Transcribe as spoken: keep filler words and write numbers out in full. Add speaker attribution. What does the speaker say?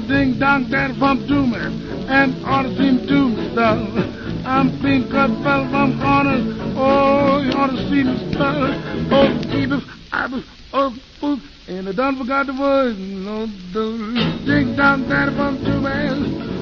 Speaker 1: the ding dong daddy from to me, and ought to seem to me, darling. I'm clean cut fella from corners. Oh, you ought to see me, darling. Oh, Edith, I was, oh, poof, and I done forgot the words. No, the ding dong daddy from to me.